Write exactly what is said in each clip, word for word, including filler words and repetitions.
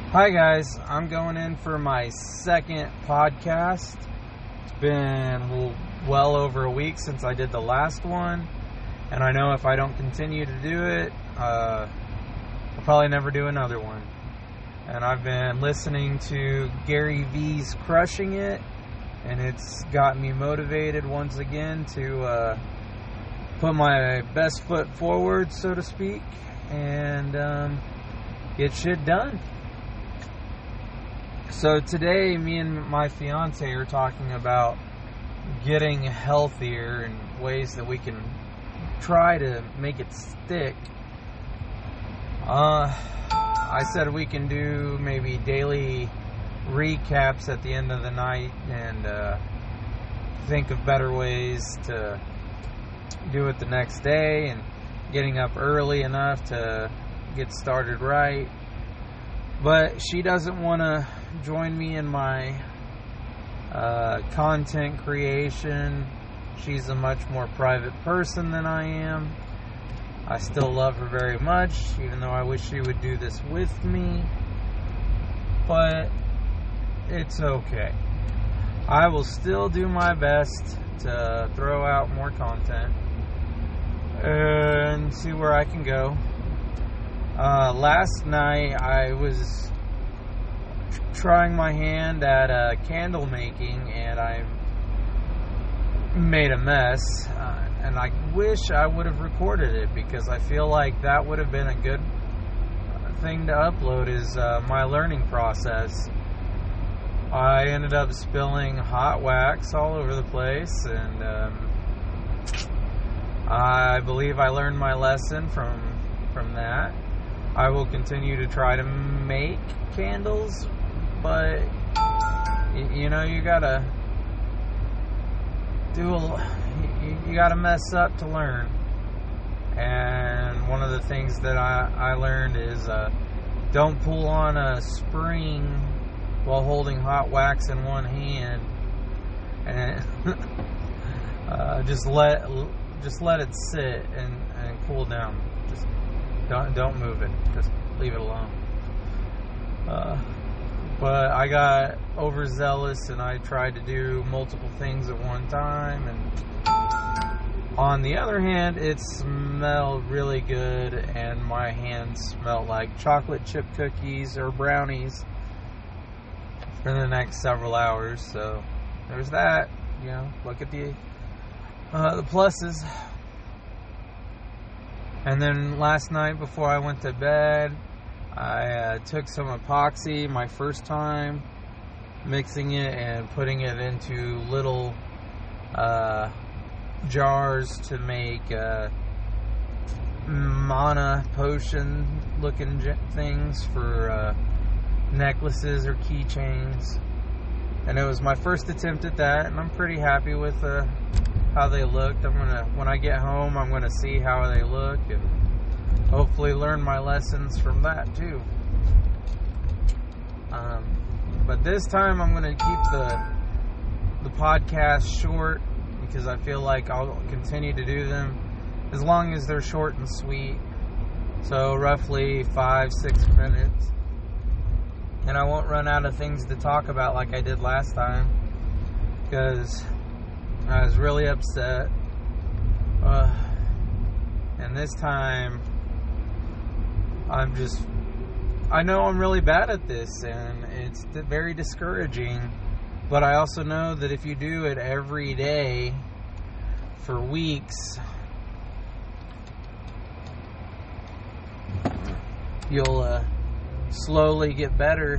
Hi guys, I'm going in for my second podcast. It's been well over a week since I did the last one, and I know if I don't continue to do it, uh, I'll probably never do another one. And I've been listening to Gary V's Crushing It, and it's got me motivated once again to uh, put my best foot forward, so to speak, and um, get shit done. So today, me and my fiance are talking about getting healthier and ways that we can try to make it stick. Uh, I said we can do maybe daily recaps at the end of the night and uh, think of better ways to do it the next day and getting up early enough to get started right. But she doesn't want to join me in my uh, content creation. She's a much more private person than I am. I still love her very much, even though I wish she would do this with me. But it's okay. I will still do my best to throw out more content and see where I can go. Uh, last night I was trying my hand at uh, candle making, and I made a mess, uh, and I wish I would have recorded it, because I feel like that would have been a good thing to upload, is uh, my learning process. I ended up spilling hot wax all over the place, and um, I believe I learned my lesson from from that. I will continue to try to make candles, but you know, you gotta do a, you gotta mess up to learn. And one of the things that I, I learned is uh, don't pull on a spring while holding hot wax in one hand, and uh, just let just let it sit and, and cool down. Just Don't don't move it. Just leave it alone. Uh, but I got overzealous, and I tried to do multiple things at one time. And on the other hand, it smelled really good, and my hands smelled like chocolate chip cookies or brownies for the next several hours. So there's that. You know, look at the uh, the pluses. And then last night before I went to bed, I uh, took some epoxy, my first time, mixing it and putting it into little uh, jars to make uh, mana potion looking things for uh, necklaces or keychains. And it was my first attempt at that, and I'm pretty happy with uh, how they looked. I'm gonna, when I get home, I'm gonna see how they look and hopefully learn my lessons from that too. Um, but this time I'm gonna keep the the podcast short, because I feel like I'll continue to do them as long as they're short and sweet. So roughly five, six minutes. And I won't run out of things to talk about like I did last time, because I was really upset. Uh, and this time, I'm just, I know I'm really bad at this, and it's very discouraging. But I also know that if you do it every day for weeks, you'll uh, slowly get better.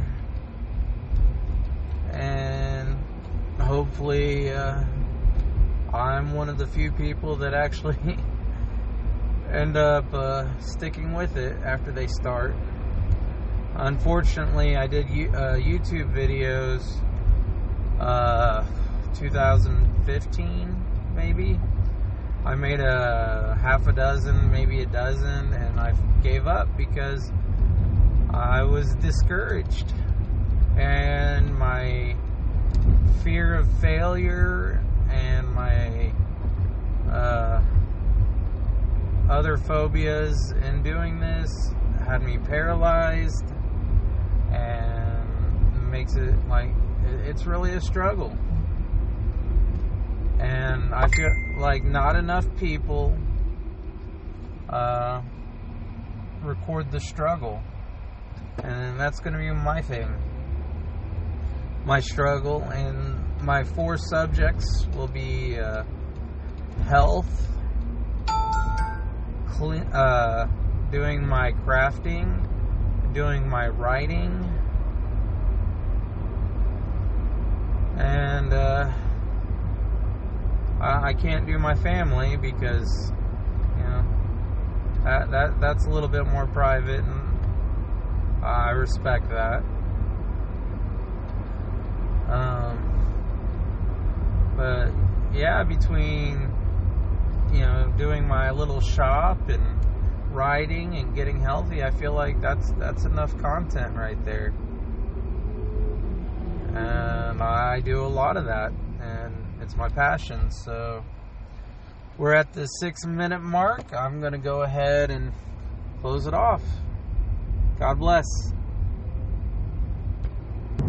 And hopefully, uh, I'm one of the few people that actually end up uh, sticking with it after they start. Unfortunately, I did uh, YouTube videos uh, two thousand fifteen, maybe. I made a half a dozen, maybe a dozen, and I gave up because I was discouraged. And my fear of failure and my uh, other phobias in doing this had me paralyzed, and makes it like it's really a struggle. And I feel like not enough people uh, record the struggle. And that's going to be my thing. My struggle. And my four subjects will be uh, health, clean, uh, doing my crafting, doing my writing, and uh, I, I can't do my family because, you know, that, that that's a little bit more private, and I respect that. Um, but yeah, between, you know, doing my little shop and writing and getting healthy, I feel like that's that's enough content right there. And I do a lot of that, and it's my passion. So we're at the six minute mark. I'm going to go ahead and close it off. God bless.